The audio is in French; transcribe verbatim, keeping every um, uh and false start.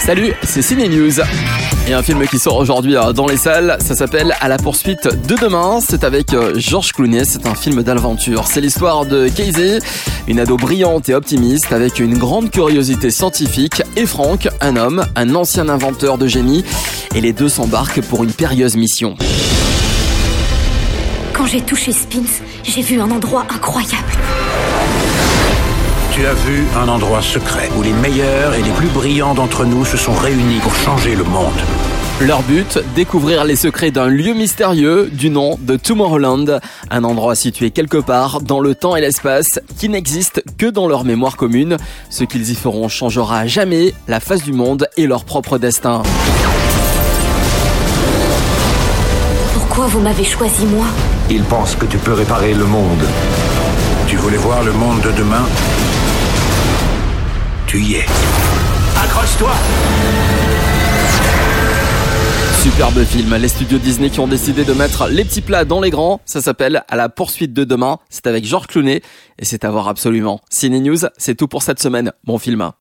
Salut, c'est Ciné News. Et un film qui sort aujourd'hui dans les salles, ça s'appelle À la poursuite de demain. C'est avec George Clooney, c'est un film d'aventure. C'est l'histoire de Casey, une ado brillante et optimiste avec une grande curiosité scientifique, et Frank, un homme, un ancien inventeur de génie. Et les deux s'embarquent pour une périlleuse mission. Quand j'ai touché Sphinx, j'ai vu un endroit incroyable. Tu as vu un endroit secret où les meilleurs et les plus brillants d'entre nous se sont réunis pour changer le monde. Leur but, découvrir les secrets d'un lieu mystérieux du nom de Tomorrowland, un endroit situé quelque part dans le temps et l'espace qui n'existe que dans leur mémoire commune. Ce qu'ils y feront changera à jamais la face du monde et leur propre destin. Pourquoi vous m'avez choisi moi ? Il pense que tu peux réparer le monde. Tu voulais voir le monde de demain ? Tu y es. Accroche-toi! Superbe film, les studios Disney qui ont décidé de mettre les petits plats dans les grands. Ça s'appelle À la poursuite de demain. C'est avec George Clooney et c'est à voir absolument. Ciné News, c'est tout pour cette semaine. Bon film.